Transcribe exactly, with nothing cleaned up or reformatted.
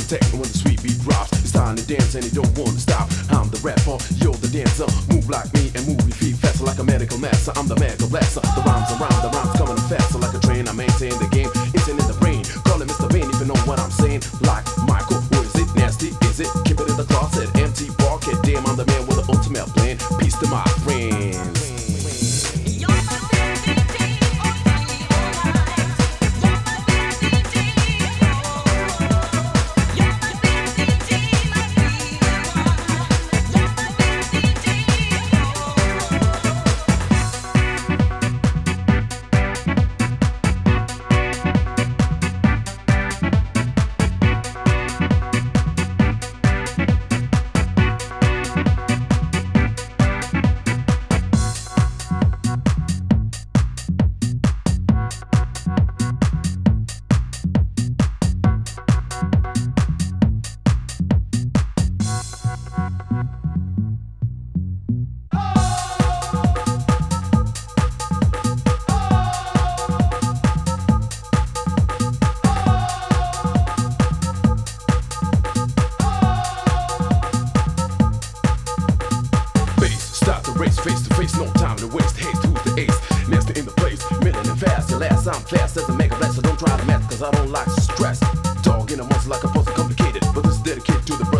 techno when the sweet beat drops. It's time to dance and you don't wanna stop. I'm the rapper, you're the dancer. Move like me and move your feet faster like a medical master. I'm the mega blaster. The rhymes around, the rhymes coming faster like a train. I maintain the game, it's in the brain. Call it Mister Bean if you know what I'm saying. Like Michael, or is it nasty? Is it? Keep it in the closet, empty pocket. Damn, I'm the man with the ultimate plan. Peace to my friends. Race face to face, no time to waste. Haste, who's the ace? Next in the place, milling and fast. Your last, I'm fast as a mega blast. So don't try to match, cause I don't like stress. Dog in a monster like a puzzle complicated. But this is dedicated to the